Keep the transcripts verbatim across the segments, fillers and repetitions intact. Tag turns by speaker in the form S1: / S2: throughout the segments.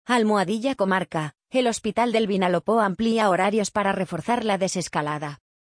S1: Almohadilla Comarca, el Hospital del Vinalopó amplía horarios para reforzar la desescalada.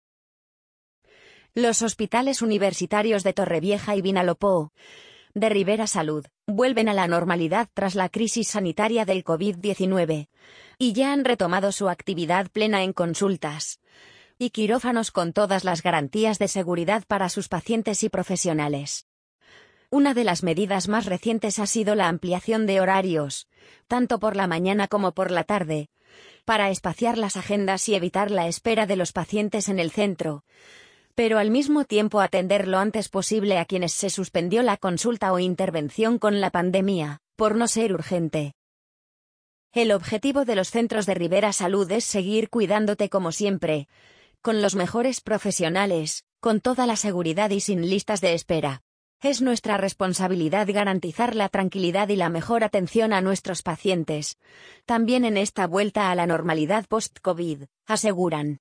S1: Los hospitales universitarios de Torrevieja y Vinalopó, de Ribera Salud, vuelven a la normalidad tras la crisis sanitaria del COVID diecinueve, y ya han retomado su actividad plena en consultas y quirófanos con todas las garantías de seguridad para sus pacientes y profesionales. Una de las medidas más recientes ha sido la ampliación de horarios, tanto por la mañana como por la tarde, para espaciar las agendas y evitar la espera de los pacientes en el centro, pero al mismo tiempo atender lo antes posible a quienes se suspendió la consulta o intervención con la pandemia, por no ser urgente. El objetivo de los centros de Ribera Salud es seguir cuidándote como siempre, con los mejores profesionales, con toda la seguridad y sin listas de espera. Es nuestra responsabilidad garantizar la tranquilidad y la mejor atención a nuestros pacientes, también en esta vuelta a la normalidad post-COVID, aseguran.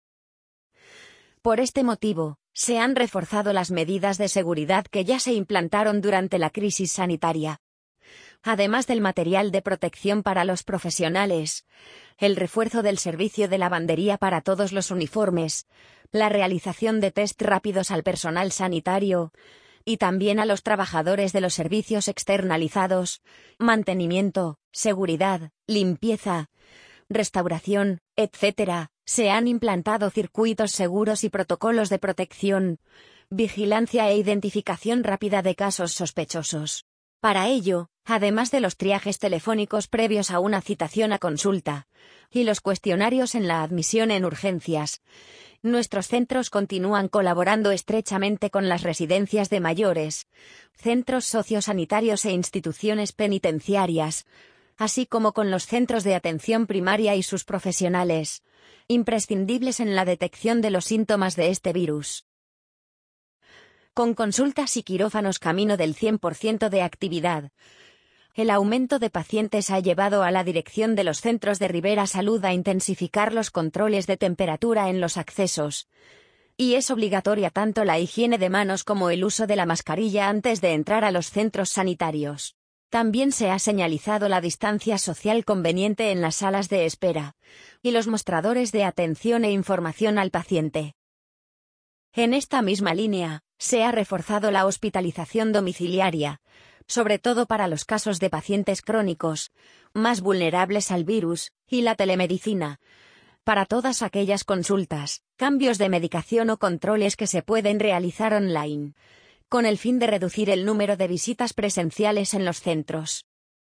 S1: Por este motivo, se han reforzado las medidas de seguridad que ya se implantaron durante la crisis sanitaria. Además del material de protección para los profesionales, el refuerzo del servicio de lavandería para todos los uniformes, la realización de test rápidos al personal sanitario, y también a los trabajadores de los servicios externalizados, mantenimiento, seguridad, limpieza, restauración, etcétera, se han implantado circuitos seguros y protocolos de protección, vigilancia e identificación rápida de casos sospechosos. Para ello, además de los triajes telefónicos previos a una citación a consulta, y los cuestionarios en la admisión en urgencias, nuestros centros continúan colaborando estrechamente con las residencias de mayores, centros sociosanitarios e instituciones penitenciarias, así como con los centros de atención primaria y sus profesionales, imprescindibles en la detección de los síntomas de este virus. Con consultas y quirófanos camino del cien por ciento de actividad, el aumento de pacientes ha llevado a la dirección de los centros de Ribera Salud a intensificar los controles de temperatura en los accesos, y es obligatoria tanto la higiene de manos como el uso de la mascarilla antes de entrar a los centros sanitarios. También se ha señalizado la distancia social conveniente en las salas de espera y los mostradores de atención e información al paciente. En esta misma línea, se ha reforzado la hospitalización domiciliaria, sobre todo para los casos de pacientes crónicos, más vulnerables al virus, y la telemedicina, para todas aquellas consultas, cambios de medicación o controles que se pueden realizar online, con el fin de reducir el número de visitas presenciales en los centros.